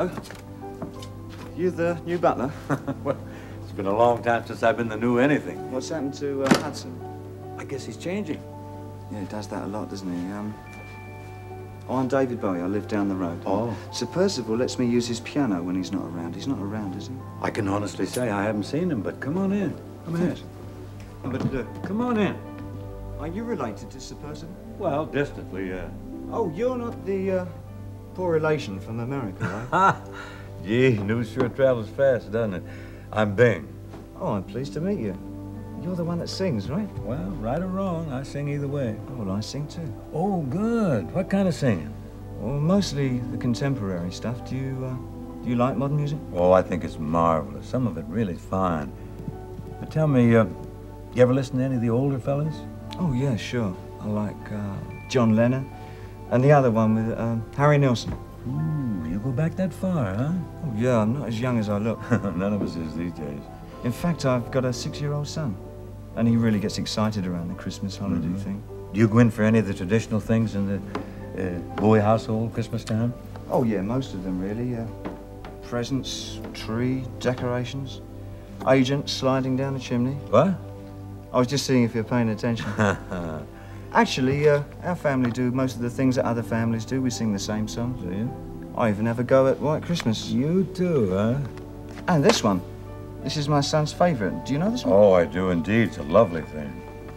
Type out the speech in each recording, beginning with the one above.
Hello. You the new butler? Well, it's been a long time since I've been the new anything. What's happened to Hudson? I guess he's changing. Yeah, he does that a lot, doesn't he? Oh, I'm David Bowie. I live down the road. Oh. Sir Percival lets me use his piano when he's not around. He's not around, is he? I can honestly say I haven't seen him, but come on in. Come in. But Come on in. are you related to Sir Percival? Well, distantly, yeah. Oh, you're not the poor relation from America, right? Ha! Gee, news sure travels fast, doesn't it? I'm Bing. Oh, I'm pleased to meet you. You're the one that sings, right? Well, right or wrong, I sing either way. Oh, well, I sing too. Oh, good. What kind of singing? Well, mostly the contemporary stuff. Do you like modern music? Oh, I think it's marvelous. Some of it really fine. But tell me, you ever listen to any of the older fellas? Oh, yeah, sure. I like John Lennon and the other one with Harry Nilsson. Ooh, you go back that far, huh? Oh, yeah, I'm not as young as I look. None of us is these days. In fact, I've got a 6-year-old son, and he really gets excited around the Christmas holiday thing. Do you go in for any of the traditional things in the Bowie household Christmas time? Oh, yeah, most of them, really. Presents, tree, decorations, agents sliding down the chimney. What? I was just seeing if you're paying attention. Actually, our family do most of the things that other families do. We sing the same songs. Do you? I even have a go at White Christmas. You too, huh? And this one. This is my son's favorite. Do you know this one? Oh, I do indeed. It's a lovely thing.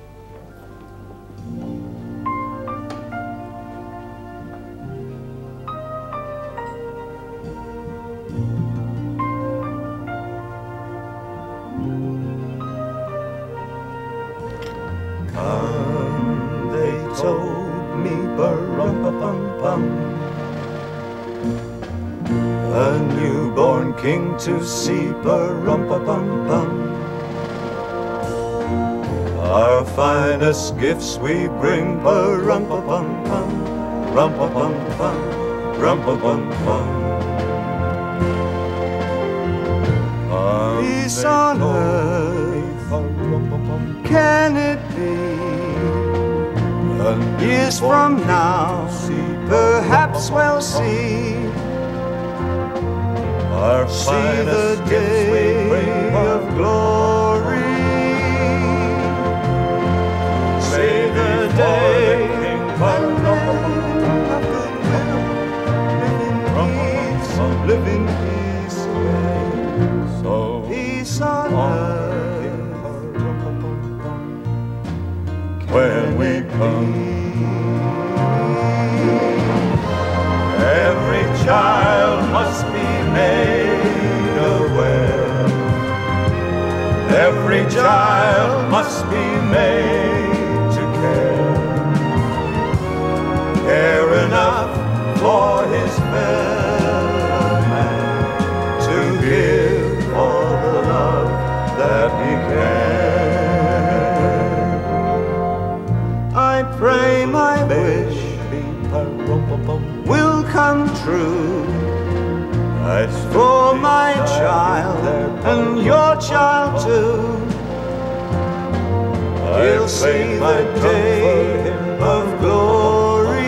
Come, they told me, ba-rum-pa-pum-pum, a newborn king to see, ba-rum-pa-pum-pum. Our finest gifts we bring, ba-rum-pa-pum-pum, rum-pa-pum-pum, rum-pa-pum-pum. Peace on earth, can it be? Years from now, perhaps we'll see the day of glory. See the day of goodwill, live in peace again. So peace on earth, when we come. Every child must be made aware. Every child must be made to care enough for his fellow man, to give all the love that he can. I pray my wish will come true for my child and your child too. He'll see the day of glory.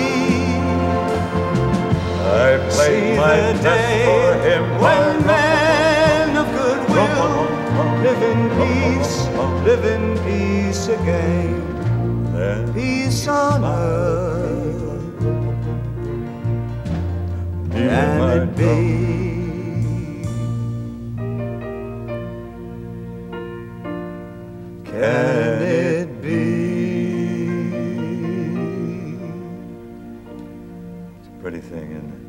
I play my day for him when men of goodwill live in peace again. Peace on earth. Can it be? Can it be? It's a pretty thing, isn't it?